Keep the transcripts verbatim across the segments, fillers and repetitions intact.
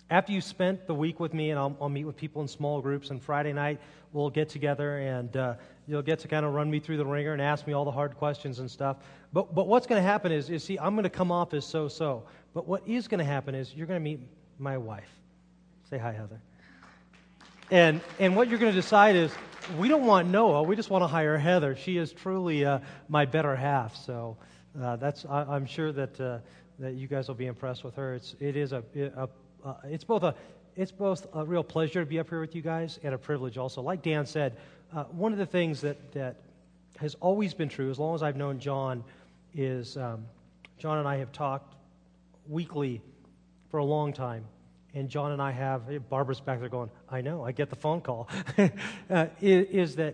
after you spent the week with me, and I'll, I'll meet with people in small groups, and Friday night we'll get together, and uh, you'll get to kind of run me through the ringer and ask me all the hard questions and stuff. But but what's going to happen is, is, see, I'm going to come off as so-so. But what is going to happen is you're going to meet my wife. Say hi, Heather. And and what you're going to decide is, we don't want Noah, we just want to hire Heather. She is truly uh, my better half. So uh, that's I, I'm sure that uh, that you guys will be impressed with her. It's it is a, a uh, it's both a it's both a real pleasure to be up here with you guys and a privilege also. Like Dan said, uh, one of the things that that has always been true as long as I've known John is um, John and I have talked weekly for a long time. And John and I have, Barbara's back there going, I know, I get the phone call, uh, is, is that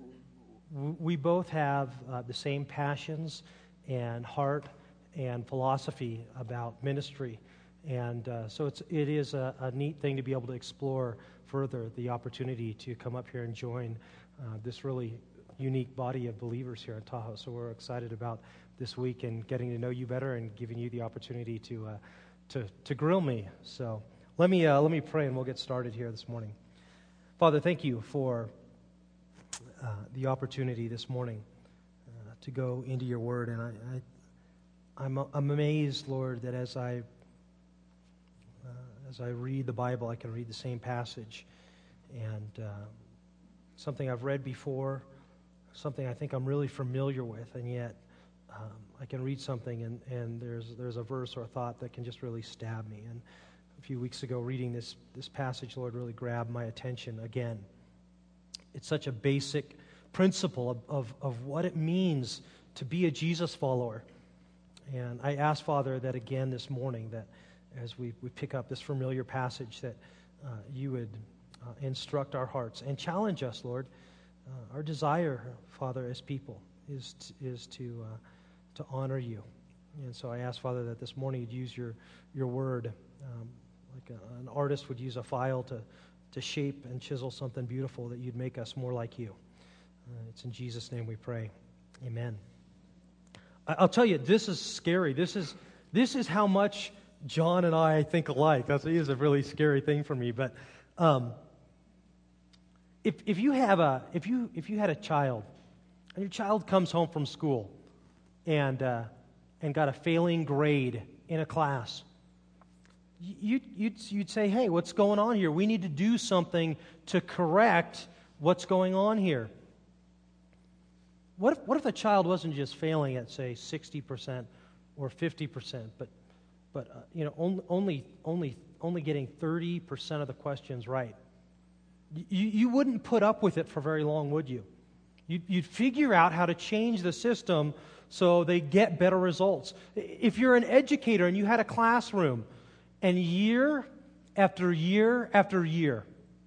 we both have uh, the same passions and heart and philosophy about ministry. And uh, so it's, it is a, a neat thing to be able to explore further the opportunity to come up here and join uh, this really unique body of believers here in Tahoe. So we're excited about this week and getting to know you better and giving you the opportunity to uh, to, to grill me. So let me uh, let me pray and we'll get started here this morning. Father, thank you for uh, the opportunity this morning uh, to go into your word. And I, I, I'm, I'm amazed, Lord, that as I uh, as I read the Bible, I can read the same passage. And uh, something I've read before, something I think I'm really familiar with, and yet um, I can read something and, and there's there's a verse or a thought that can just really stab me. And a few weeks ago, reading this, this passage, Lord, really grabbed my attention again. It's such a basic principle of, of, of what it means to be a Jesus follower. And I ask, Father, that again this morning, that as we, we pick up this familiar passage, that uh, you would uh, instruct our hearts and challenge us, Lord. Uh, our desire, Father, as people, is to, is to, uh, to honor you. And so I ask, Father, that this morning you'd use your, your word um, like a, an artist would use a file to, to shape and chisel something beautiful, that you'd make us more like you. Uh, it's in Jesus' name we pray. Amen. I, I'll tell you, this is scary. This is this is how much John and I think alike. That's it is a really scary thing for me. But um, if if you have a if you if you had a child, and your child comes home from school, and uh, and got a failing grade in a class, You'd, you'd, you'd say, hey, what's going on here? We need to do something to correct what's going on here. What if, what if the child wasn't just failing at, say, sixty percent or fifty percent, but but uh, you know only only only only getting thirty percent of the questions right? You, you wouldn't put up with it for very long, would you? You'd, you'd figure out how to change the system so they get better results. If you're an educator and you had a classroom, and year after year after year,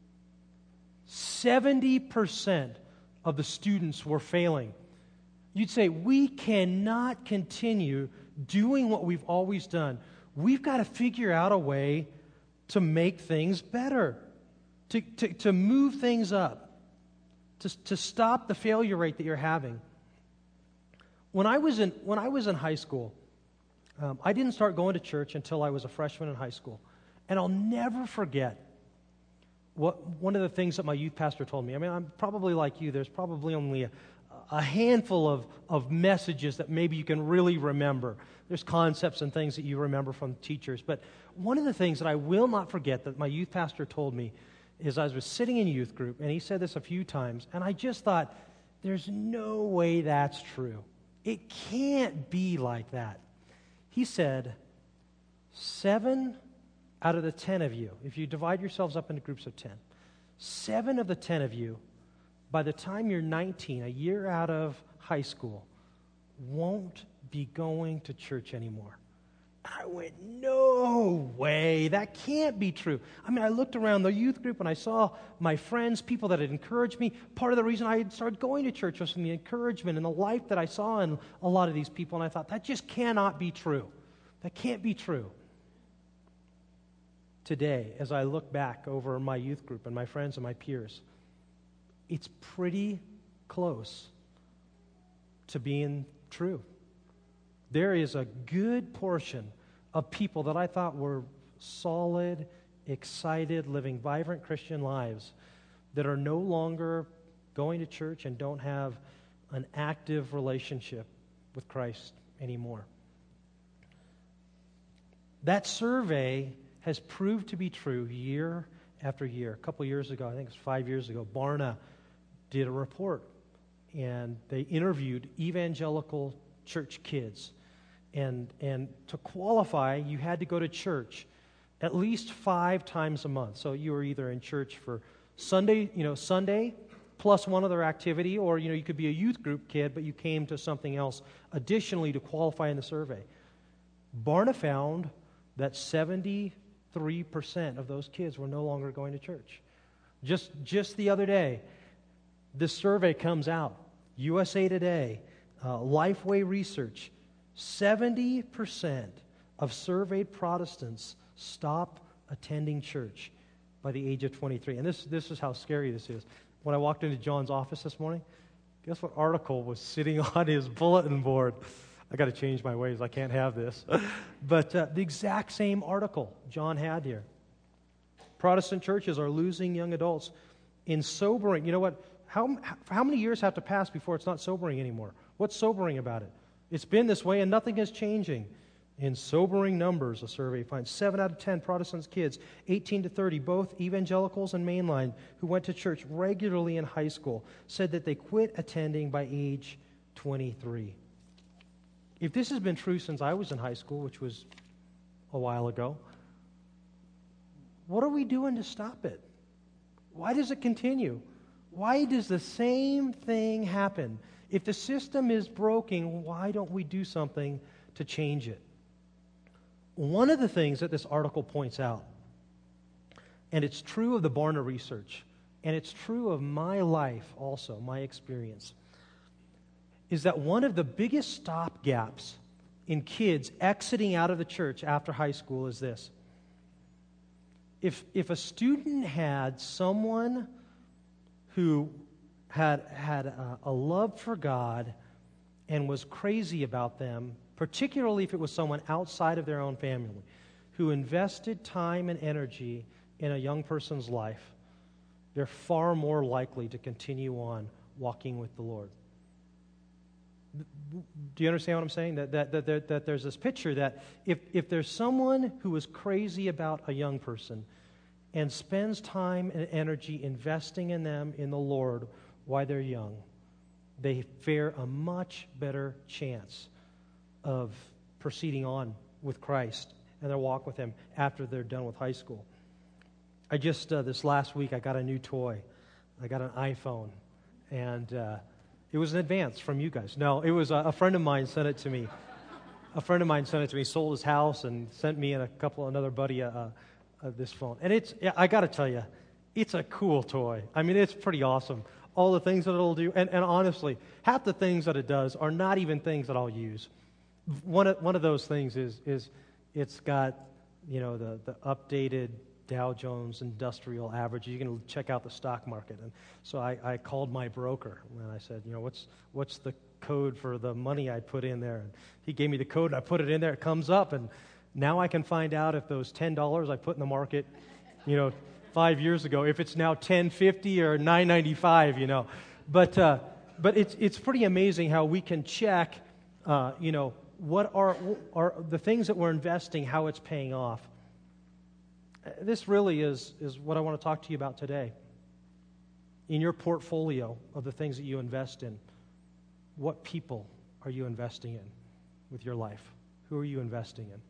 seventy percent of the students were failing, you'd say, we cannot continue doing what we've always done. We've got to figure out a way to make things better, to, to, to move things up, to, to stop the failure rate that you're having. When I was in, when I was in high school, Um, I didn't start going to church until I was a freshman in high school. And I'll never forget what one of the things that my youth pastor told me. I mean, I'm probably like you. There's probably only a, a handful of, of messages that maybe you can really remember. There's concepts and things that you remember from teachers. But one of the things that I will not forget that my youth pastor told me is I was sitting in youth group, and he said this a few times, and I just thought, there's no way that's true. It can't be like that. He said, seven out of the ten of you, if you divide yourselves up into groups of ten, seven of the ten of you, by the time you're nineteen, a year out of high school, won't be going to church anymore. And I went, no way, that can't be true. I mean, I looked around the youth group and I saw my friends, people that had encouraged me. Part of the reason I had started going to church was from the encouragement and the life that I saw in a lot of these people. And I thought, that just cannot be true. That can't be true. Today, as I look back over my youth group and my friends and my peers, it's pretty close to being true. There is a good portion of people that I thought were solid excited, living vibrant Christian lives that are no longer going to church and don't have an active relationship with Christ anymore. That survey has proved to be true year after year. A couple years ago, I think it was five years ago, Barna did a report, and they interviewed evangelical church kids. And, and to qualify, you had to go to church at least five times a month. So you were either in church for Sunday, you know, Sunday plus one other activity, or, you know, you could be a youth group kid, but you came to something else additionally to qualify in the survey. Barna found that seventy-three percent of those kids were no longer going to church. Just, just the other day, this survey comes out. U S A Today, uh, Lifeway Research, seventy percent of surveyed Protestants stop attending church by the age of twenty-three. And this, this is how scary this is. When I walked into John's office this morning, guess what article was sitting on his bulletin board? I got to change my ways. I can't have this. But uh, the exact same article John had here. Protestant churches are losing young adults in sobering. You know what? How, how many years have to pass before it's not sobering anymore? What's sobering about it? It's been this way and nothing is changing. In sobering numbers, a survey finds seven out of ten Protestant kids, eighteen to thirty, both evangelicals and mainline, who went to church regularly in high school, said that they quit attending by age twenty-three. If this has been true since I was in high school, which was a while ago, what are we doing to stop it? Why does it continue? Why does the same thing happen? If the system is broken, why don't we do something to change it? One of the things that this article points out, and it's true of the Barna research, and it's true of my life also, my experience, is that one of the biggest stopgaps in kids exiting out of the church after high school is this. If, if a student had someone who had, had a, a love for God and was crazy about them, particularly if it was someone outside of their own family, who invested time and energy in a young person's life, they're far more likely to continue on walking with the Lord. Do you understand what I'm saying? That, that, that, that, that there's this picture that if, if there's someone who is crazy about a young person and spends time and energy investing in them in the Lord while they're young, they fare a much better chance of proceeding on with Christ and their walk with Him after they're done with high school. I just, uh, this last week, I got a new toy. I got an iPhone, and uh, it was an advance from you guys. No, it was a, a friend of mine sent it to me. A friend of mine sent it to me, sold his house, and sent me and a couple, another buddy, uh, uh, this phone. And it's, yeah, I got to tell you, it's a cool toy. I mean, it's pretty awesome. All the things that it'll do, and, and honestly, half the things that it does are not even things that I'll use. One of, one of those things is is it's got, you know, the, the updated Dow Jones Industrial Average. You can check out the stock market. And so I, I called my broker, and I said, you know, what's what's the code for the money I put in there? And he gave me the code, and I put it in there. It comes up, and now I can find out if those ten dollars I put in the market, you know, five years ago, if it's now ten fifty or nine ninety-five, you know. But uh, but it's it's pretty amazing how we can check, uh, you know, what are, are the things that we're investing, how it's paying off. This really is, is what I want to talk to you about today. In your portfolio of the things that you invest in, what people are you investing in with your life? Who are you investing in?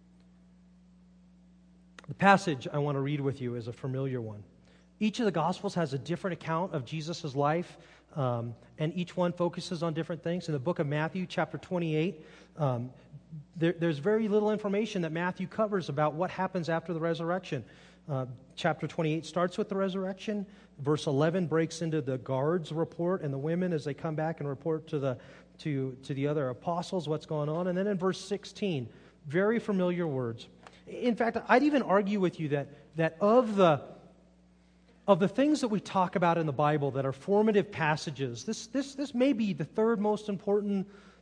The passage I want to read with you is a familiar one. Each of the Gospels has a different account of Jesus' life, um, and each one focuses on different things. In the book of Matthew, chapter twenty-eight, um, there, there's very little information that Matthew covers about what happens after the resurrection. Uh, chapter twenty-eight starts with the resurrection. Verse eleven breaks into the guards' report and the women as they come back and report to the to, to the other apostles what's going on. And then in verse sixteen, very familiar words. In fact, I'd even argue with you that that of the Of the things that we talk about in the Bible that are formative passages, this, this, this may be the third most important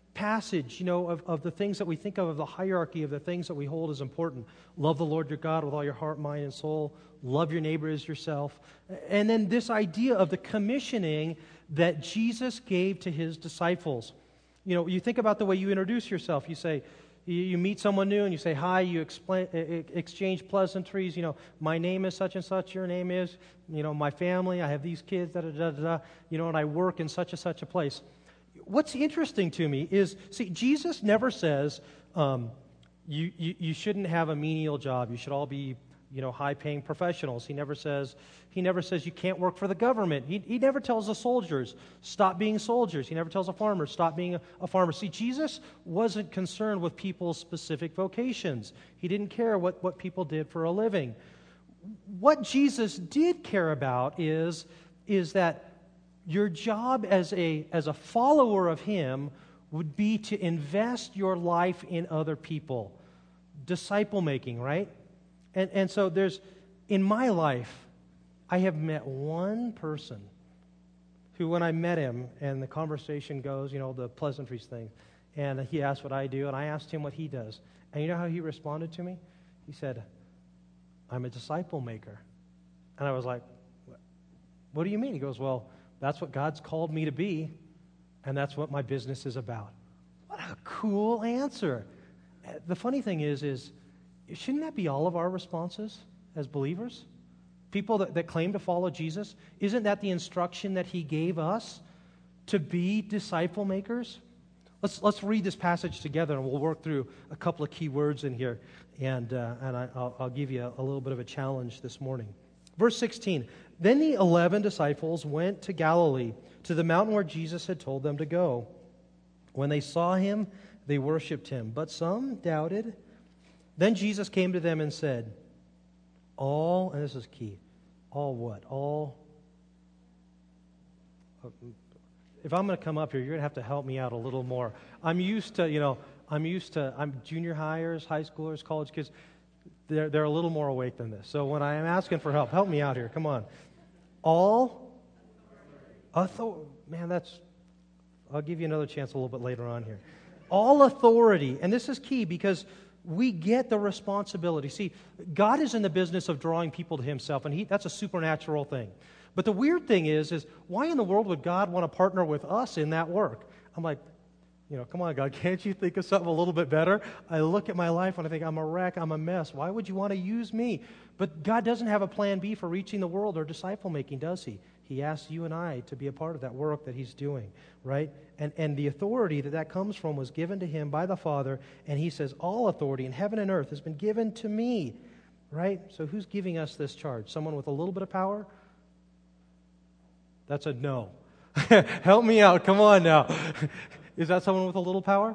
passage, you know, of, of the things that we think of, of the hierarchy of the things that we hold as important. Love the Lord your God with all your heart, mind, and soul. Love your neighbor as yourself. And then this idea of the commissioning that Jesus gave to his disciples. You know, you think about the way you introduce yourself. You say, you, you meet someone new and you say hi, you explain, exchange pleasantries. You know, my name is such and such, your name is, you know, my family, I have these kids, da da da da, you know, and I work in such and such a place. What's interesting to me is, see, Jesus never says um, you, you you shouldn't have a menial job. You should all be, you know, high-paying professionals. He never says he never says you can't work for the government. He he never tells the soldiers stop being soldiers. He never tells a farmer stop being a, a farmer. See, Jesus wasn't concerned with people's specific vocations. He didn't care what what people did for a living. What Jesus did care about is is that your job as a, as a follower of him would be to invest your life in other people. Disciple making, right? And, and so there's, in my life, I have met one person who, when I met him and the conversation goes, you know, the pleasantries thing, and he asked what I do, and I asked him what he does. And you know how he responded to me? He said, I'm a disciple maker. And I was like, what do you mean? He goes, well, that's what God's called me to be, and that's what my business is about. What a cool answer. The funny thing is, is shouldn't that be all of our responses as believers? People that, that claim to follow Jesus, isn't that the instruction that he gave us to be disciple makers? Let's let's read this passage together, and we'll work through a couple of key words in here, and uh, and I, I'll, I'll give you a, a little bit of a challenge this morning. Verse sixteen, then the eleven disciples went to Galilee, to the mountain where Jesus had told them to go. When they saw him, they worshipped him, but some doubted. Then Jesus came to them and said, all, and this is key, all what? All, if I'm going to come up here, you're going to have to help me out a little more. I'm used to, you know, I'm used to, I'm junior hires, high schoolers, college kids. They're, they're a little more awake than this. So when I am asking for help, help me out here. Come on. All authority. Man, that's, I'll give you another chance a little bit later on here. All authority. And this is key because we get the responsibility. See, God is in the business of drawing people to himself, and he, that's a supernatural thing. But the weird thing is, is why in the world would God want to partner with us in that work? I'm like, you know, come on, God, can't you think of something a little bit better? I look at my life and I think, I'm a wreck, I'm a mess. Why would you want to use me? But God doesn't have a plan B for reaching the world or disciple making, does he? He asks you and I to be a part of that work that he's doing, right? And and the authority that that comes from was given to him by the Father, and he says, all authority in heaven and earth has been given to me, right? So who's giving us this charge? Someone with a little bit of power? That's a no. Help me out, come on now. Is that someone with a little power?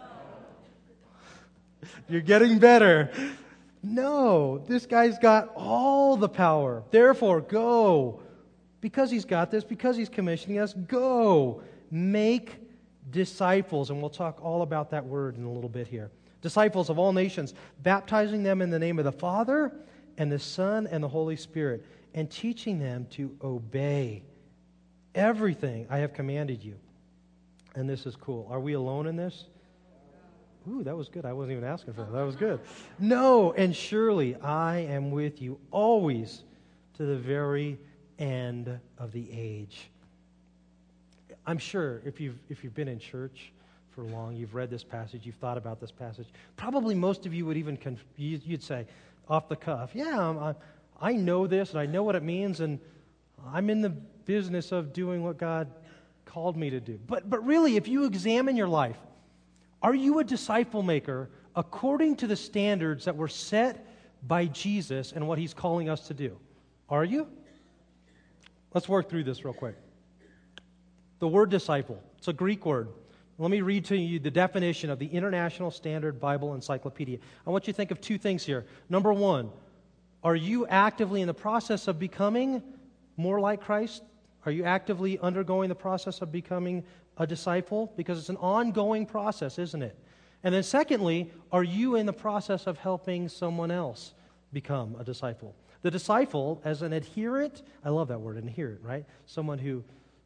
No. You're getting better. No, this guy's got all the power. Therefore, go. Because he's got this, because he's commissioning us, go. Make disciples. And we'll talk all about that word in a little bit here. Disciples of all nations, baptizing them in the name of the Father and the Son and the Holy Spirit, and teaching them to obey everything I have commanded you. And this is cool. Are we alone in this? Ooh, that was good. I wasn't even asking for that. That was good. No, and surely I am with you always to the very end of the age. I'm sure if you've if you've been in church for long, you've read this passage, you've thought about this passage. Probably most of you would even conf- you'd say off the cuff, yeah, I'm, I know this and I know what it means, and I'm in the business of doing what God called me to do. But but really, if you examine your life, are you a disciple maker according to the standards that were set by Jesus and what he's calling us to do? Are you? Let's work through this real quick. The word disciple, it's a Greek word. Let me read to you the definition of the International Standard Bible Encyclopedia. I want you to think of two things here. Number one, are you actively in the process of becoming more like Christ? Are you actively undergoing the process of becoming a disciple? Because it's an ongoing process, isn't it? And then secondly, are you in the process of helping someone else become a disciple? The disciple, as an adherent, I love that word, adherent, right? Someone who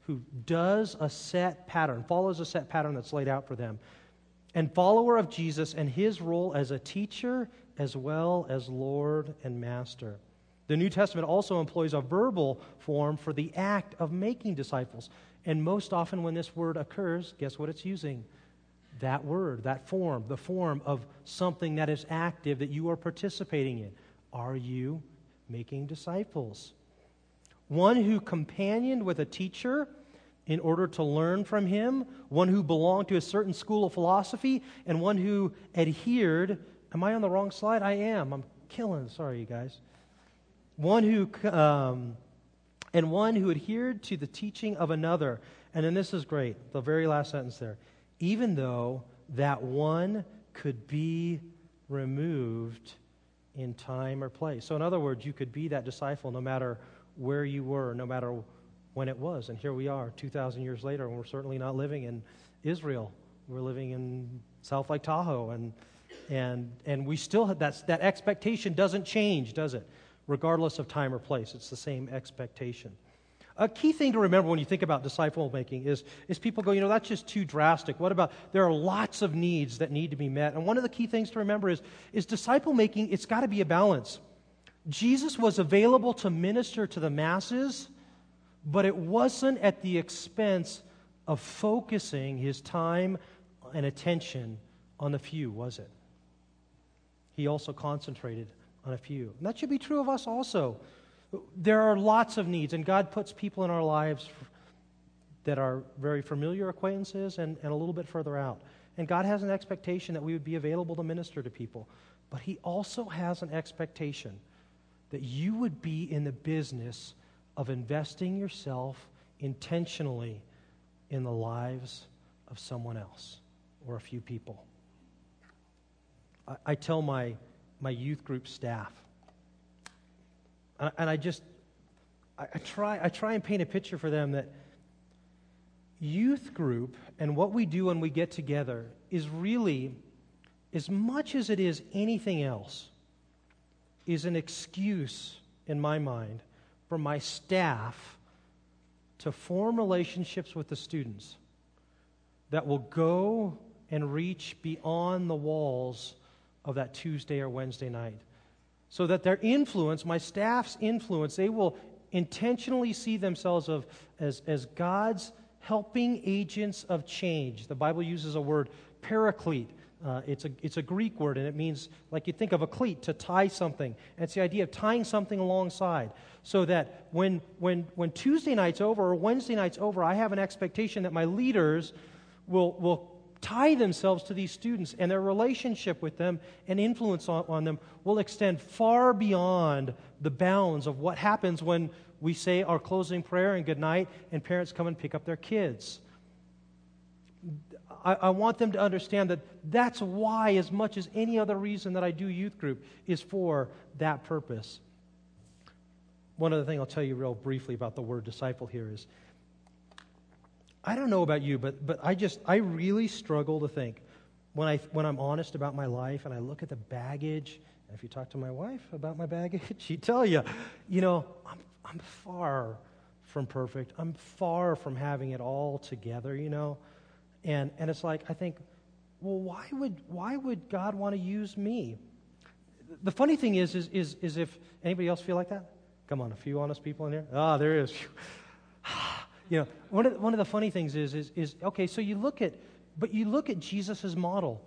who does a set pattern, follows a set pattern that's laid out for them, and follower of Jesus and his role as a teacher as well as Lord and Master. The New Testament also employs a verbal form for the act of making disciples. And most often when this word occurs, guess what it's using? That word, that form, the form of something that is active that you are participating in. Are you making disciples? One who companioned with a teacher in order to learn from him, one who belonged to a certain school of philosophy, and one who adhered. Am I on the wrong slide? I am. I'm killing. Sorry, you guys. One who, um, and one who adhered to the teaching of another. And then this is great, the very last sentence there. Even though that one could be removed in time or place. So in other words, you could be that disciple no matter where you were, no matter when it was. And here we are, two thousand years later, and we're certainly not living in Israel. We're living in South Lake Tahoe, and and and we still have, that's, that expectation doesn't change, does it? Regardless of time or place, it's the same expectation. A key thing to remember when you think about disciple making is, is people go, you know, that's just too drastic. What about, there are lots of needs that need to be met. And one of the key things to remember is, is disciple making, it's got to be a balance. Jesus was available to minister to the masses, but it wasn't at the expense of focusing his time and attention on the few, was it? He also concentrated on a few. And that should be true of us also. There are lots of needs, and God puts people in our lives that are very familiar acquaintances and, and a little bit further out. And God has an expectation that we would be available to minister to people. But he also has an expectation that you would be in the business of investing yourself intentionally in the lives of someone else or a few people. I, I tell my my youth group staff. And I just, I try, I try and paint a picture for them that youth group and what we do when we get together is really, as much as it is anything else, is an excuse, in my mind, for my staff to form relationships with the students that will go and reach beyond the walls of that Tuesday or Wednesday night. So that their influence, my staff's influence, they will intentionally see themselves of, as, as God's helping agents of change. The Bible uses a word, paraclete. Uh, it's, a, it's a Greek word, and it means, like you think of a cleat, to tie something. And it's the idea of tying something alongside. So that when, when, when Tuesday night's over or Wednesday night's over, I have an expectation that my leaders will, will tie themselves to these students, and their relationship with them and influence on, on them will extend far beyond the bounds of what happens when we say our closing prayer and good night and parents come and pick up their kids. I, I want them to understand that that's why, as much as any other reason that I do youth group, is for that purpose. One other thing I'll tell you real briefly about the word disciple here is, I don't know about you, but but I just, I really struggle to think, when, I, when I'm honest about my life and I look at the baggage, and if you talk to my wife about my baggage, she'd tell you, you know, I'm, I'm far from perfect. I'm far from having it all together, you know. And and it's like, I think, well, why would why would God want to use me? The funny thing is, is, is, is if anybody else feel like that? Come on, a few honest people in here? Ah, there is. You know, one of the, one of the funny things is, is, is, okay, so you look at, but you look at Jesus' model.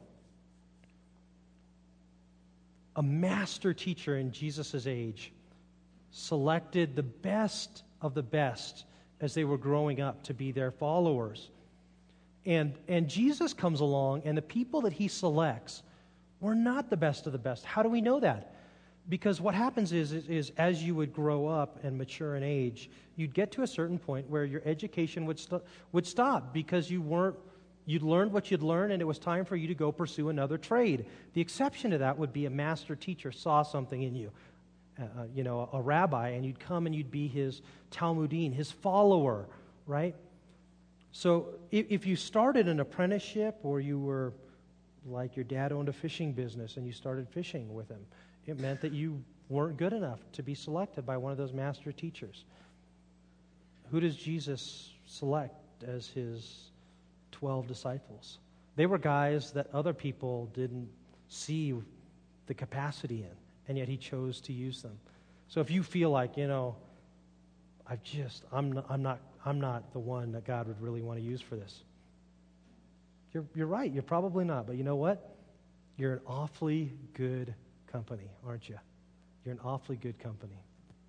A master teacher in Jesus' age selected the best of the best as they were growing up to be their followers. And, and Jesus comes along, and the people that he selects were not the best of the best. How do we know that? Because what happens is, is, is as you would grow up and mature in age, you'd get to a certain point where your education would st- would stop because you weren't, you'd learned what you'd learned, and it was time for you to go pursue another trade. The exception to that would be a master teacher saw something in you, uh, you know, a rabbi, and you'd come and you'd be his Talmudim, his follower, right? So if, if you started an apprenticeship, or you were like your dad owned a fishing business and you started fishing with him, it meant that you weren't good enough to be selected by one of those master teachers. Who does Jesus select as his twelve disciples. They were guys that other people didn't see the capacity in, and yet he chose to use them. So if you feel like, you know, I've just, I'm not, I'm not, I'm not the one that God would really want to use for this. You're, you're right, you're probably not, but you know what? You're an awfully good company, aren't you? You're an awfully good company.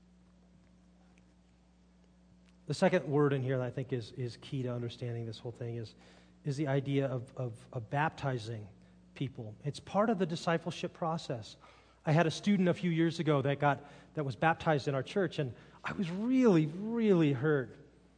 The second word in here that I think is, is key to understanding this whole thing is, is the idea of, of, of baptizing people. It's part of the discipleship process. I had a student a few years ago that got that was baptized in our church, and I was really, really hurt.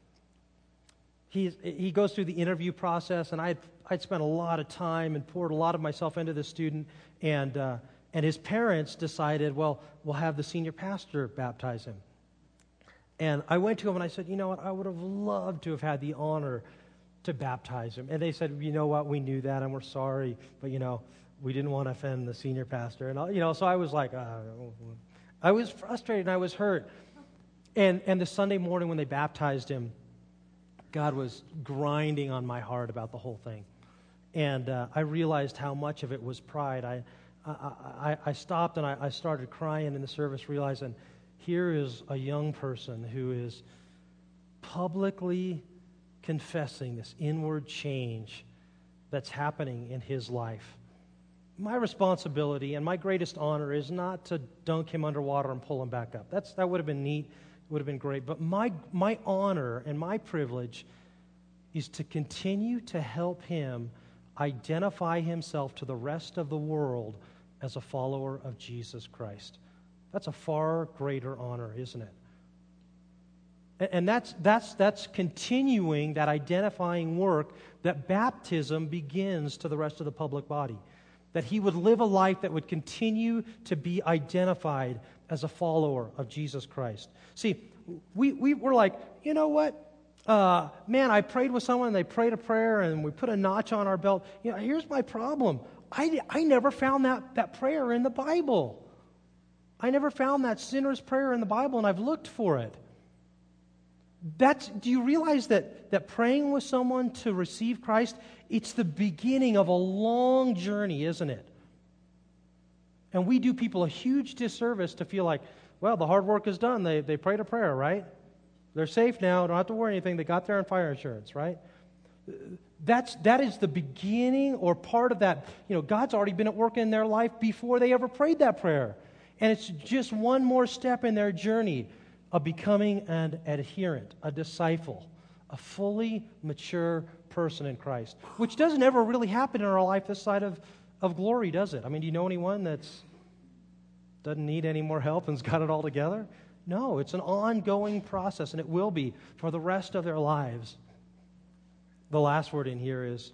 He he goes through the interview process, and I'd I'd spent a lot of time and poured a lot of myself into this student, and uh, and his parents decided, well, we'll have the senior pastor baptize him. And I went to him and I said, you know what, I would have loved to have had the honor to baptize him. And they said, you know what, we knew that and we're sorry, but you know, we didn't want to offend the senior pastor. And I, you know, so I was like, uh, I was frustrated and I was hurt. And and the Sunday morning when they baptized him, God was grinding on my heart about the whole thing. And uh, I realized how much of it was pride. I I, I, I stopped and I, I started crying in the service, realizing here is a young person who is publicly confessing this inward change that's happening in his life. My responsibility and my greatest honor is not to dunk him underwater and pull him back up. That's that would have been neat, would have been great. But my my honor and my privilege is to continue to help him identify himself to the rest of the world as a follower of Jesus Christ. That's a far greater honor, isn't it? And that's that's that's continuing that identifying work that baptism begins to the rest of the public body. That he would live a life that would continue to be identified as a follower of Jesus Christ. See, we, we were like, you know what? Uh, man, I prayed with someone and they prayed a prayer and we put a notch on our belt. You know, here's my problem. I, I never found that, that prayer in the Bible. I never found that sinner's prayer in the Bible, and I've looked for it. That's, do you realize that, that praying with someone to receive Christ, it's the beginning of a long journey, isn't it? And we do people a huge disservice to feel like, well, the hard work is done. They, they prayed a prayer, right? They're safe now. Don't have to worry anything. They got their own fire insurance, right? That's, that is the beginning or part of that. You know, God's already been at work in their life before they ever prayed that prayer. And it's just one more step in their journey of becoming an adherent, a disciple, a fully mature person in Christ, which doesn't ever really happen in our life this side of, of glory, does it? I mean, do you know anyone that's doesn't need any more help and's got it all together? No, it's an ongoing process, and it will be for the rest of their lives. The last word in here is,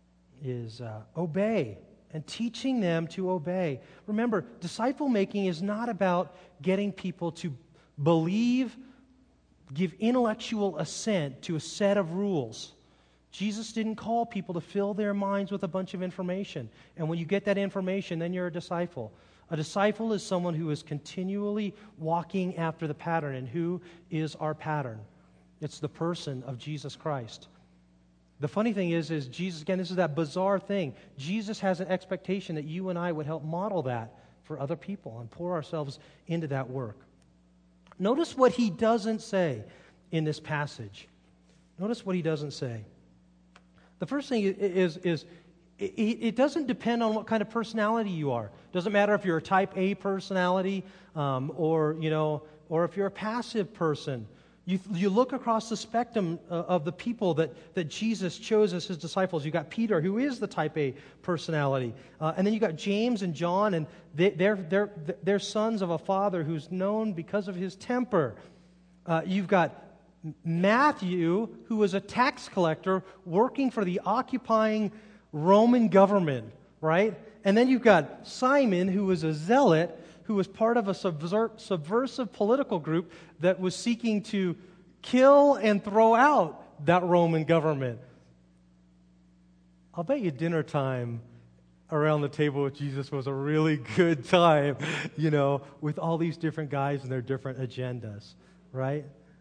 is uh, obey. And teaching them to obey. Remember, disciple making is not about getting people to believe, give intellectual assent to a set of rules. Jesus didn't call people to fill their minds with a bunch of information. And when you get that information, then you're a disciple. A disciple is someone who is continually walking after the pattern. And who is our pattern? It's the person of Jesus Christ. The funny thing is, is Jesus, again, this is that bizarre thing. Jesus has an expectation that you and I would help model that for other people and pour ourselves into that work. Notice what he doesn't say in this passage. Notice what he doesn't say. The first thing is, is it doesn't depend on what kind of personality you are. It doesn't matter if you're a type A personality um, or, you know, or if you're a passive person. You, you look across the spectrum uh, of the people that, that Jesus chose as his disciples. You got Peter, who is the type A personality. Uh, and then you got James and John, and they, they're, they're, they're sons of a father who's known because of his temper. Uh, you've got Matthew, who was a tax collector working for the occupying Roman government, right? And then you've got Simon, who was a zealot, who was part of a subver- subversive political group that was seeking to kill and throw out that Roman government. I'll bet you dinner time around the table with Jesus was a really good time, you know, with all these different guys and their different agendas, right?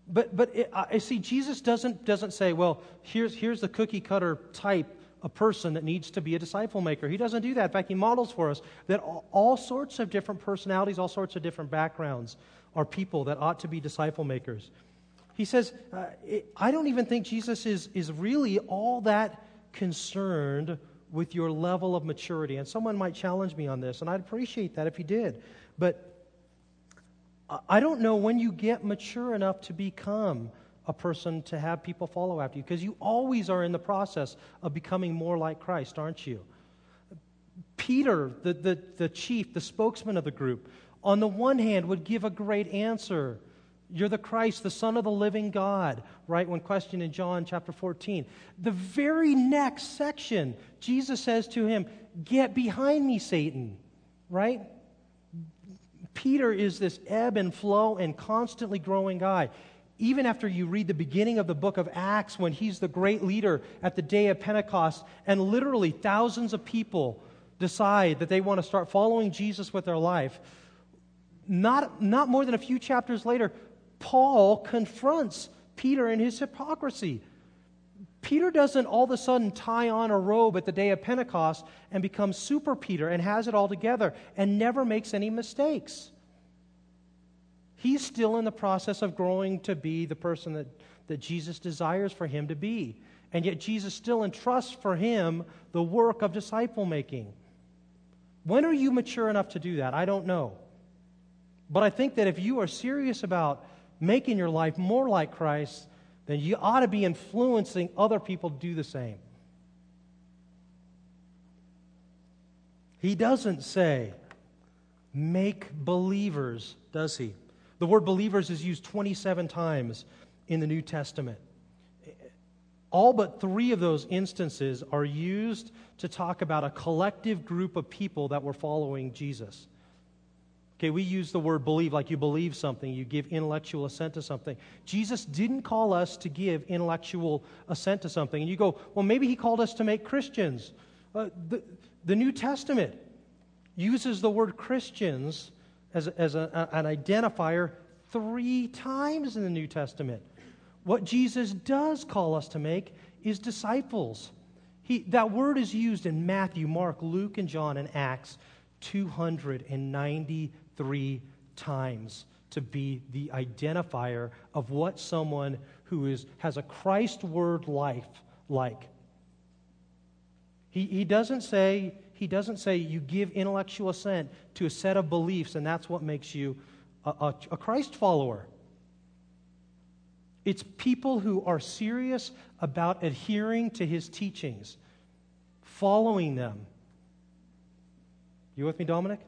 But but it, I see Jesus doesn't doesn't say, well, here's here's the cookie cutter type of person that needs to be a disciple maker. He doesn't do that. In fact, he models for us that all, all sorts of different personalities, all sorts of different backgrounds are people that ought to be disciple makers. He says, uh, it, I don't even think Jesus is is really all that concerned with your level of maturity. And someone might challenge me on this, and I'd appreciate that if he did. But I don't know when you get mature enough to become a person to have people follow after you, because you always are in the process of becoming more like Christ, aren't you? Peter, the, the, the chief, the spokesman of the group, on the one hand would give a great answer. You're the Christ, the Son of the living God, right? When questioned in John chapter fourteen. The very next section, Jesus says to him, get behind me, Satan, right? Peter is this ebb and flow and constantly growing guy. Even after you read the beginning of the book of Acts, when he's the great leader at the day of Pentecost, and literally thousands of people decide that they want to start following Jesus with their life, not, not more than a few chapters later, Paul confronts Peter in his hypocrisy. Peter doesn't all of a sudden tie on a robe at the day of Pentecost and become super Peter and has it all together and never makes any mistakes. He's still in the process of growing to be the person that, that Jesus desires for him to be. And yet Jesus still entrusts for him the work of disciple making. When are you mature enough to do that? I don't know. But I think that if you are serious about making your life more like Christ, then you ought to be influencing other people to do the same. He doesn't say, make believers, does he? The word believers is used twenty-seven times in the New Testament. All but three of those instances are used to talk about a collective group of people that were following Jesus. Okay, we use the word believe like you believe something, you give intellectual assent to something. Jesus didn't call us to give intellectual assent to something. And you go, well, maybe he called us to make Christians. Uh, the, the New Testament uses the word Christians as, as a, an identifier three times in the New Testament. What Jesus does call us to make is disciples. He, that word is used in Matthew, Mark, Luke, and John, and Acts two hundred ninety-three times to be the identifier of what someone who is has a Christ word life like. He, he doesn't say he doesn't say you give intellectual assent to a set of beliefs and that's what makes you a, a, a Christ follower. It's people who are serious about adhering to his teachings, following them. You with me, Dominic?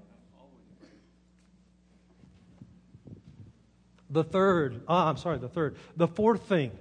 The third, ah, I'm sorry, the third, the fourth thing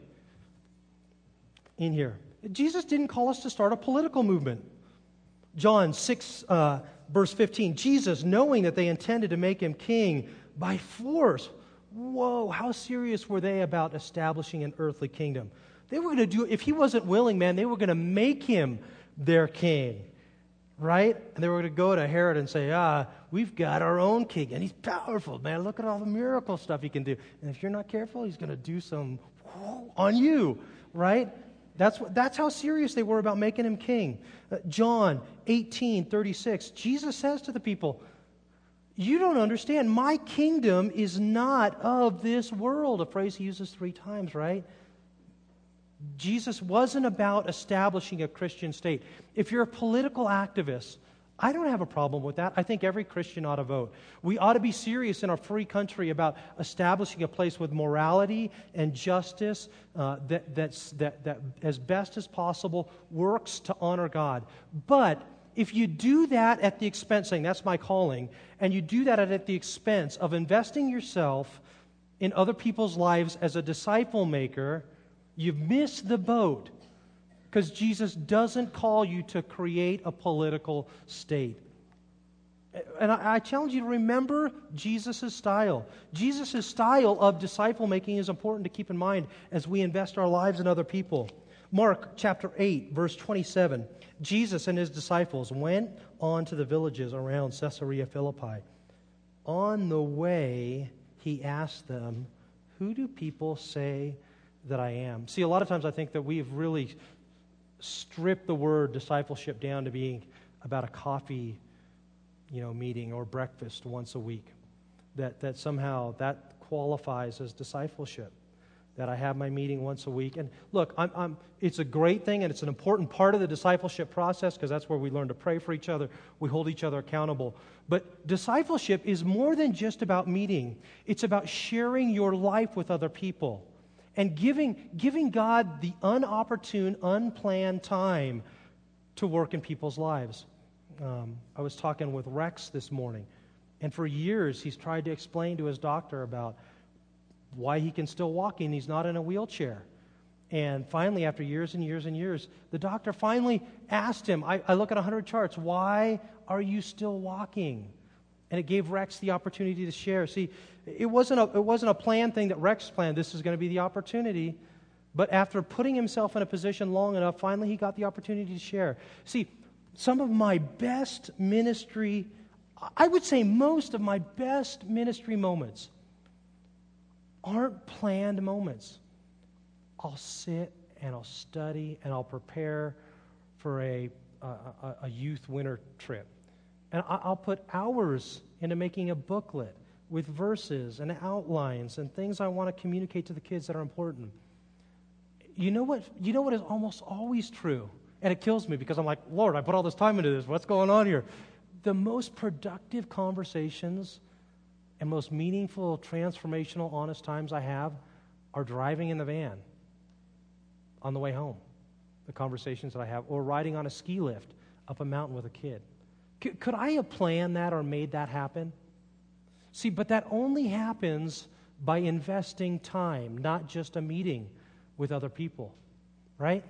in here. Jesus didn't call us to start a political movement. John six, uh, verse fifteen, Jesus, knowing that they intended to make him king by force. Whoa, how serious were they about establishing an earthly kingdom? They were going to do, if he wasn't willing, man, they were going to make him their king. Right? And they were going to go to Herod and say, ah, we've got our own king, and he's powerful, man. Look at all the miracle stuff he can do. And if you're not careful, he's going to do some on you, right? That's what, that's how serious they were about making him king. Uh, John eighteen thirty-six, Jesus says to the people, you don't understand, my kingdom is not of this world. A phrase he uses three times, right? Jesus wasn't about establishing a Christian state. If you're a political activist, I don't have a problem with that. I think every Christian ought to vote. We ought to be serious in our free country about establishing a place with morality and justice uh, that, that's, that, that, as best as possible, works to honor God. But if you do that at the expense, saying that's my calling, and you do that at the expense of investing yourself in other people's lives as a disciple maker, you've missed the boat, because Jesus doesn't call you to create a political state. And I, I challenge you to remember Jesus' style. Jesus' style of disciple making is important to keep in mind as we invest our lives in other people. Mark chapter eight, verse twenty-seven. Jesus and his disciples went on to the villages around Caesarea Philippi. On the way, he asked them, who do people say that I am? See, a lot of times I think that we've really stripped the word discipleship down to being about a coffee, you know, meeting or breakfast once a week. That that somehow that qualifies as discipleship. That I have my meeting once a week. And look, I'm, I'm, it's a great thing, and it's an important part of the discipleship process because that's where we learn to pray for each other. We hold each other accountable. But discipleship is more than just about meeting. It's about sharing your life with other people and giving, giving God the unopportune, unplanned time to work in people's lives. Um, I was talking with Rex this morning, and for years he's tried to explain to his doctor about why he can still walk and he's not in a wheelchair. And finally, after years and years and years, the doctor finally asked him, I, I look at one hundred charts, why are you still walking? And it gave Rex the opportunity to share. See, it wasn't a, it wasn't a planned thing that Rex planned. This is going to be the opportunity. But after putting himself in a position long enough, finally he got the opportunity to share. See, some of my best ministry, I would say most of my best ministry moments aren't planned moments. I'll sit and I'll study and I'll prepare for a, a, a youth winter trip. And I'll put hours into making a booklet with verses and outlines and things I want to communicate to the kids that are important. You know what? You know what is almost always true? And it kills me because I'm like, Lord, I put all this time into this. What's going on here? The most productive conversations and most meaningful, transformational, honest times I have are driving in the van on the way home, the conversations that I have, or riding on a ski lift up a mountain with a kid. C- could I have planned that or made that happen? See, but that only happens by investing time, not just a meeting with other people, right?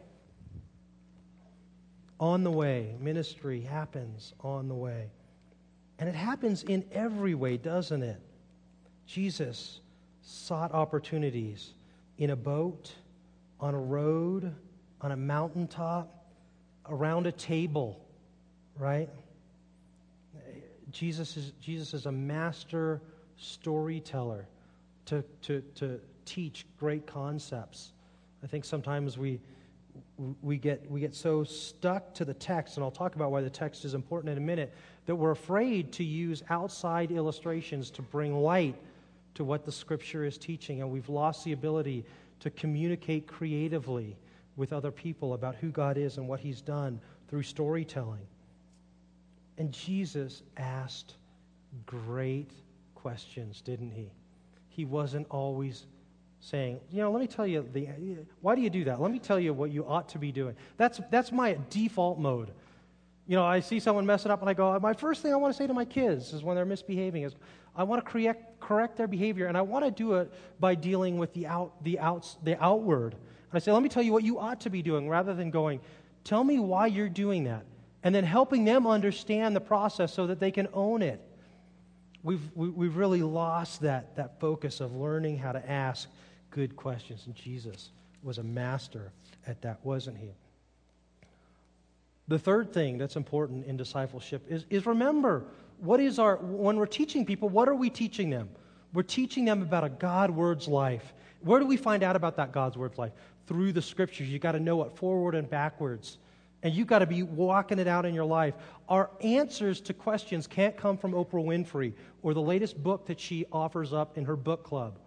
On the way, ministry happens on the way. And it happens in every way, doesn't it? Jesus sought opportunities in a boat, on a road, on a mountaintop, around a table, right? Jesus is, Jesus is a master storyteller to, to, to teach great concepts. I think sometimes we we get we get so stuck to the text, and I'll talk about why the text is important in a minute, that we're afraid to use outside illustrations to bring light to what the Scripture is teaching, and we've lost the ability to communicate creatively with other people about who God is and what He's done through storytelling. And Jesus asked great questions, didn't He? He wasn't always saying, you know, let me tell you, the, why do you do that? Let me tell you what you ought to be doing. That's that's my default mode. You know, I see someone messing up and I go, my first thing I want to say to my kids is when they're misbehaving is, I want to correct, correct their behavior, and I want to do it by dealing with the out the outs the outward. And I say, let me tell you what you ought to be doing, rather than going, tell me why you're doing that, and then helping them understand the process so that they can own it. We've we, we've really lost that that focus of learning how to ask good questions, and Jesus was a master at that, wasn't He? The third thing that's important in discipleship is, is remember, what is our, when we're teaching people, what are we teaching them? We're teaching them about a God-Word's life. Where do we find out about that God's Word's life? Through the Scriptures. You've got to know it forward and backwards. And you've got to be walking it out in your life. Our answers to questions can't come from Oprah Winfrey or the latest book that she offers up in her book club.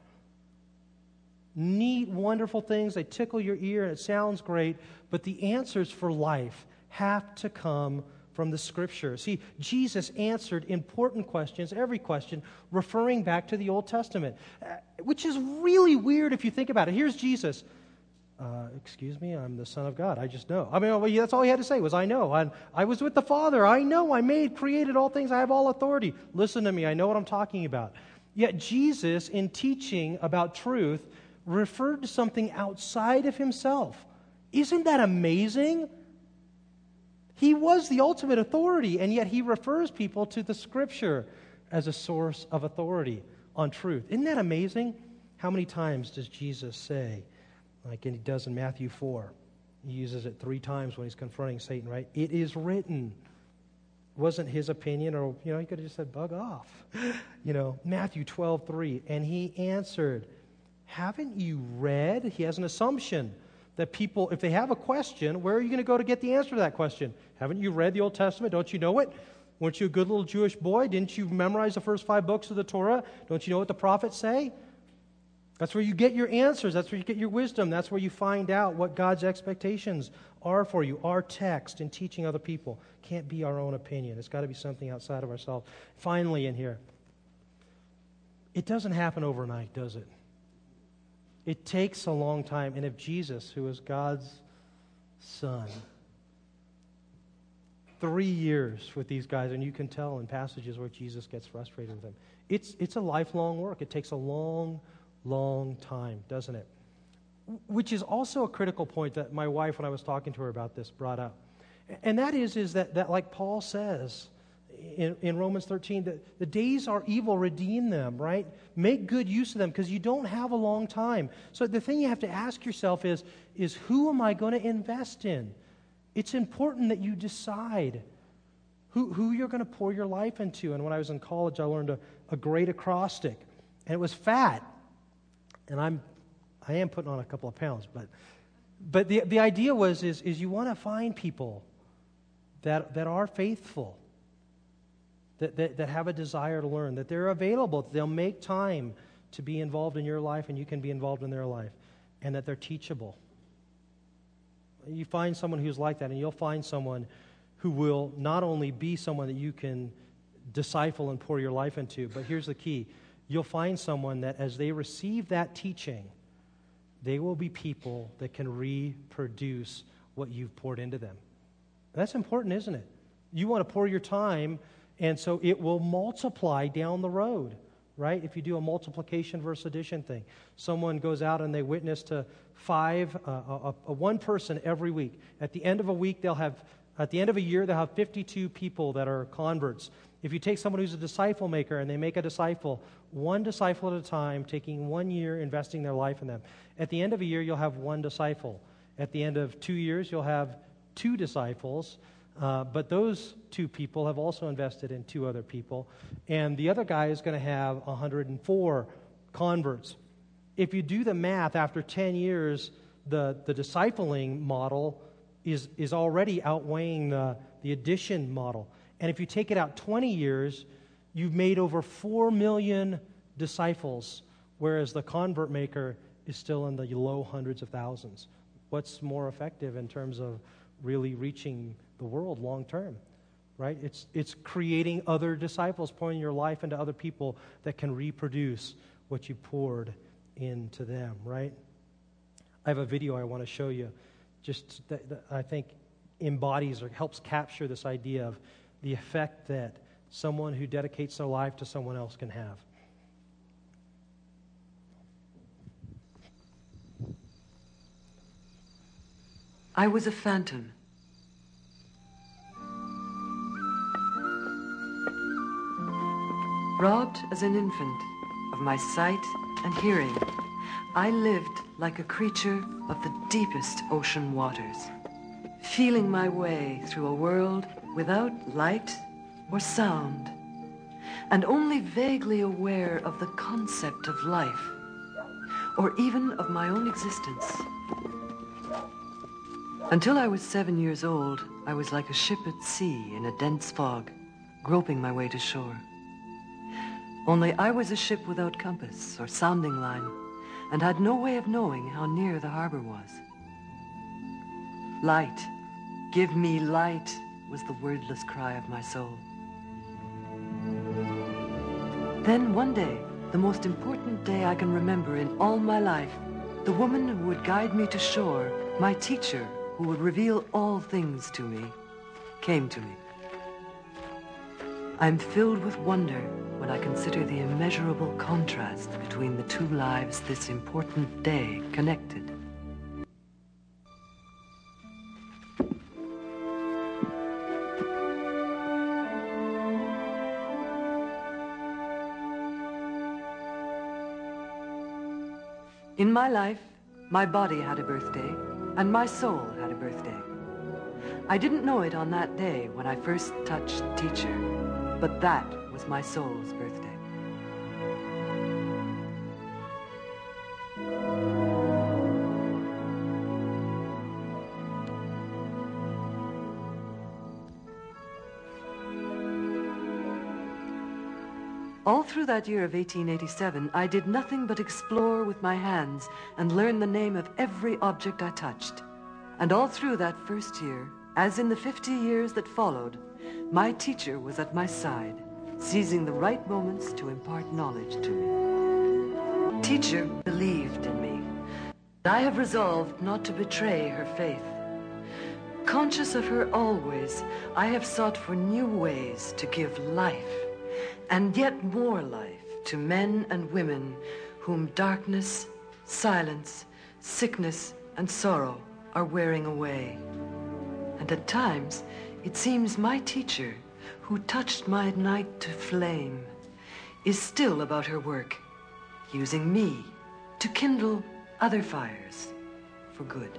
Neat, wonderful things, they tickle your ear and it sounds great, but the answers for life have to come from the Scripture. See, Jesus answered important questions, every question, referring back to the Old Testament, which is really weird if you think about it. Here's Jesus. Uh, excuse me, I'm the Son of God. I just know. I mean, well, that's all he had to say was, I know. I, I was with the Father. I know. I made, created all things. I have all authority. Listen to me. I know what I'm talking about. Yet Jesus, in teaching about truth, referred to something outside of himself. Isn't that amazing? He was the ultimate authority, and yet he refers people to the Scripture as a source of authority on truth. Isn't that amazing? How many times does Jesus say, like he does in Matthew four, he uses it three times when he's confronting Satan, right? It is written. It wasn't his opinion, or, you know, he could have just said, bug off. You know, Matthew twelve three, and he answered, haven't you read? He has an assumption that people, if they have a question, where are you going to go to get the answer to that question? Haven't you read the Old Testament? Don't you know it? Weren't you a good little Jewish boy? Didn't you memorize the first five books of the Torah? Don't you know what the prophets say? That's where you get your answers. That's where you get your wisdom. That's where you find out what God's expectations are for you. Our text in teaching other people can't be our own opinion. It's got to be something outside of ourselves. Finally in here, it doesn't happen overnight, does it? It takes a long time. And if Jesus, who is God's Son, three years with these guys, and you can tell in passages where Jesus gets frustrated with them, it's, it's a lifelong work. It takes a long long time, doesn't it? Which is also a critical point that my wife, when I was talking to her about this, brought up. And that is, is that, that like Paul says in, in Romans thirteen, that the days are evil, redeem them, right? Make good use of them, because you don't have a long time. So the thing you have to ask yourself is, is who am I going to invest in? It's important that you decide who, who you're going to pour your life into. And when I was in college, I learned a, a great acrostic, and it was FAT. And I'm, I am putting on a couple of pounds, but, but the the idea was is is you want to find people that that are faithful, that, that that have a desire to learn, that they're available, that they'll make time to be involved in your life, and you can be involved in their life, and that they're teachable. You find someone who's like that, and you'll find someone who will not only be someone that you can disciple and pour your life into, but here's the key. You'll find someone that as they receive that teaching, they will be people that can reproduce what you've poured into them. That's important, isn't it? You want to pour your time, and so it will multiply down the road, right? If you do a multiplication versus addition thing. Someone goes out and they witness to five, uh, a, a one person every week. At the end of a week, they'll have, at the end of a year, they'll have fifty-two people that are converts. If you take someone who's a disciple maker and they make a disciple, one disciple at a time, taking one year, investing their life in them. At the end of a year, you'll have one disciple. At the end of two years, you'll have two disciples. Uh, but those two people have also invested in two other people. And the other guy is going to have one hundred four converts. If you do the math, after ten years, the, the discipling model is, is already outweighing the, the addition model. And if you take it out twenty years, you've made over four million disciples, whereas the convert maker is still in the low hundreds of thousands. What's more effective in terms of really reaching the world long term, right? It's, it's creating other disciples, pouring your life into other people that can reproduce what you poured into them, right? I have a video I want to show you just that, that I think embodies or helps capture this idea of the effect that someone who dedicates their life to someone else can have. I was a phantom. Robbed as an infant of my sight and hearing, I lived like a creature of the deepest ocean waters, feeling my way through a world without light or sound, and only vaguely aware of the concept of life, or even of my own existence. Until I was seven years old, I was like a ship at sea in a dense fog, groping my way to shore. Only I was a ship without compass or sounding line, and had no way of knowing how near the harbor was. Light, give me light, was the wordless cry of my soul. Then one day, the most important day I can remember in all my life, the woman who would guide me to shore, my teacher, who would reveal all things to me, came to me. I'm filled with wonder when I consider the immeasurable contrast between the two lives this important day connected. In my life, my body had a birthday, and my soul had a birthday. I didn't know it on that day when I first touched teacher, but that was my soul's birthday. All through that year of eighteen eighty-seven, I did nothing but explore with my hands and learn the name of every object I touched. And all through that first year, as in the fifty years that followed, my teacher was at my side, seizing the right moments to impart knowledge to me. Teacher believed in me. I have resolved not to betray her faith. Conscious of her always, I have sought for new ways to give life, and yet more life, to men and women whom darkness, silence, sickness, and sorrow are wearing away. And at times, it seems my teacher, who touched my night to flame, is still about her work, using me to kindle other fires for good.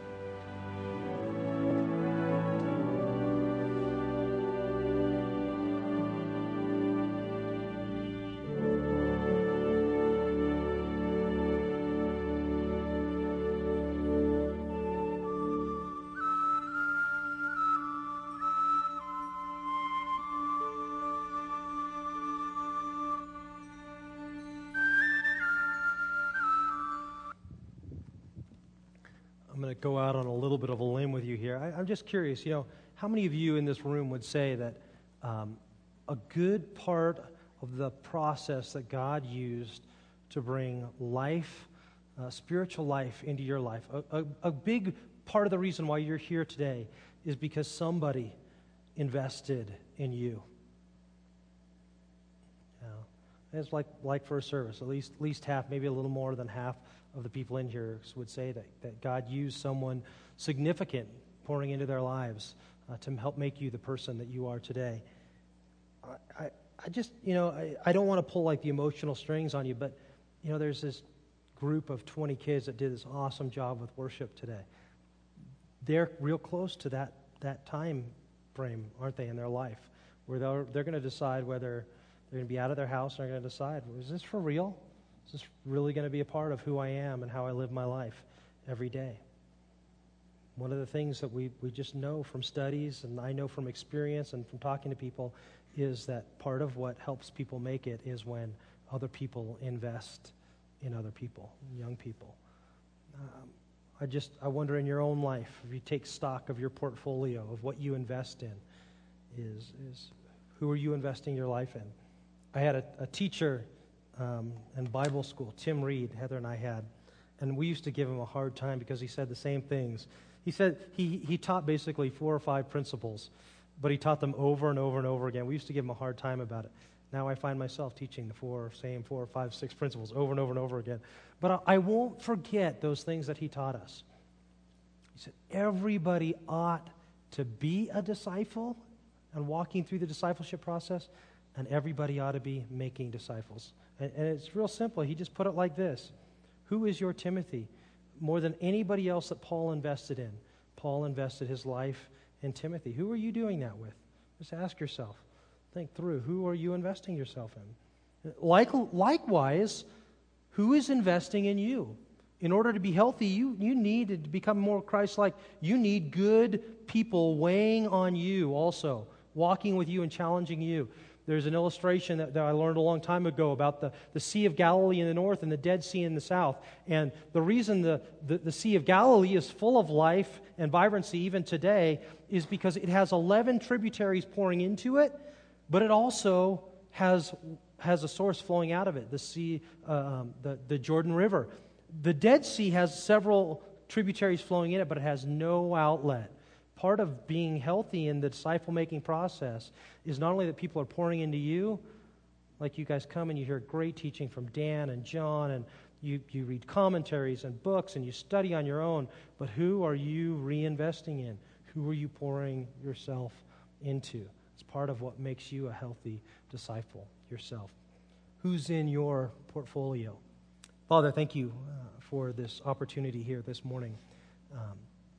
I'm going to go out on a little bit of a limb with you here. I, I'm just curious, you know, how many of you in this room would say that um, a good part of the process that God used to bring life, uh, spiritual life into your life, a, a, a big part of the reason why you're here today is because somebody invested in you? You know, it's like like first service, at least, at least half, maybe a little more than half of the people in here would say that, that God used someone significant pouring into their lives uh, to help make you the person that you are today. I, I, I just, you know, I, I don't want to pull like the emotional strings on you, but, you know, there's this group of twenty kids that did this awesome job with worship today. They're real close to that, that time frame, aren't they, in their life, where they're, they're going to decide whether they're going to be out of their house, and they're going to decide, is this for real? Is this really going to be a part of who I am and how I live my life every day? One of the things that we, we just know from studies, and I know from experience and from talking to people, is that part of what helps people make it is when other people invest in other people, young people. Um, I just, I wonder in your own life, if you take stock of your portfolio, of what you invest in, is, is who are you investing your life in? I had a, a teacher Um, in Bible school, Tim Reed, Heather and I had, and we used to give him a hard time because he said the same things. He said he, he taught basically four or five principles, but he taught them over and over and over again. We used to give him a hard time about it. Now I find myself teaching the four, same four or five, six principles over and over and over again. But I, I won't forget those things that he taught us. He said everybody ought to be a disciple and walking through the discipleship process, and everybody ought to be making disciples. And, and it's real simple. He just put it like this. Who is your Timothy? More than anybody else that Paul invested in, Paul invested his life in Timothy. Who are you doing that with? Just ask yourself. Think through. Who are you investing yourself in? Like, likewise, who is investing in you? In order to be healthy, you, you need to become more Christ-like. You need good people weighing on you also, walking with you and challenging you. There's an illustration that, that I learned a long time ago about the, the Sea of Galilee in the north and the Dead Sea in the south. And the reason the, the, the Sea of Galilee is full of life and vibrancy even today is because it has eleven tributaries pouring into it, but it also has, has a source flowing out of it, the sea, um, the, the Jordan River. The Dead Sea has several tributaries flowing in it, but it has no outlet. Part of being healthy in the disciple-making process is not only that people are pouring into you, like you guys come and you hear great teaching from Dan and John, and you, you read commentaries and books, and you study on your own, but who are you reinvesting in? Who are you pouring yourself into? It's part of what makes you a healthy disciple yourself. Who's in your portfolio? Father, thank you uh, for this opportunity here this morning. Um,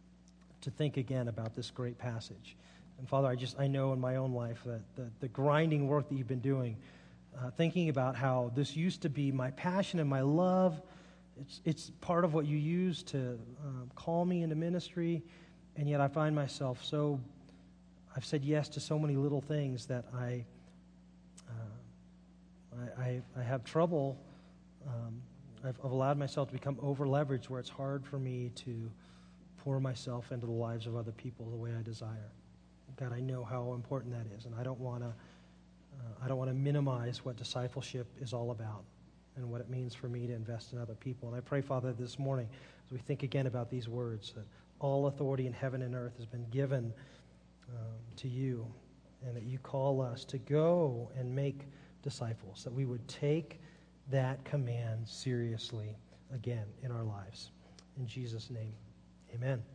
to think again about this great passage. And Father, I just, I know in my own life that the, the grinding work that you've been doing, uh, thinking about how this used to be my passion and my love, It's, it's part of what you use to um, call me into ministry, and yet I find myself so, I've said yes to so many little things that I, uh, I, I, I have trouble. Um, I've, I've allowed myself to become over-leveraged where it's hard for me to pour myself into the lives of other people the way I desire. God, I know how important that is, and I don't want to uh, I don't want to minimize what discipleship is all about and what it means for me to invest in other people. And I pray, Father, this morning, as we think again about these words, that all authority in heaven and earth has been given um, to you, and that you call us to go and make disciples, that we would take that command seriously again in our lives. In Jesus' name, amen.